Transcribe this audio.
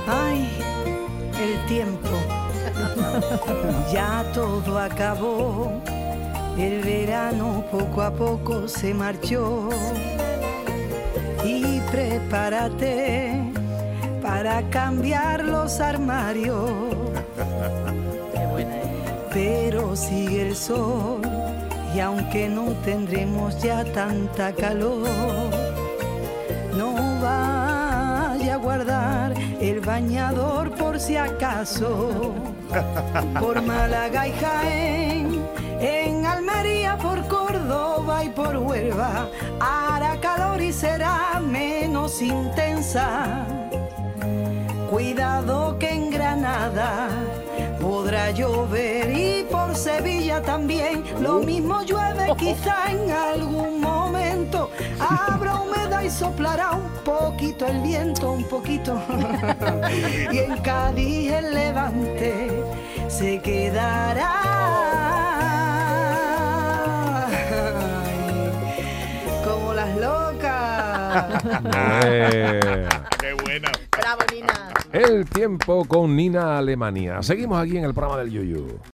Ay, el tiempo. Ya todo acabó. El verano poco a poco se marchó. Y prepárate para cambiar los armarios. Qué buena es. Pero sigue el sol y aunque no tendremos ya tanta calor, no vaya a guardar el bañador por si acaso. Por Málaga y Jaén, en Almería, por Córdoba y por Huelva, hará calor y será menos intensa. Cuidado que en Granada podrá llover y por Sevilla también. Lo mismo llueve quizá en algún momento. Habrá humedad y soplará un poquito el viento, un poquito. Y en Cádiz el levante se quedará. Ay, como las locas. ¡Qué buena! Bravo, Nina. El tiempo con Nina Alemania. Seguimos aquí en el programa del Yuyu.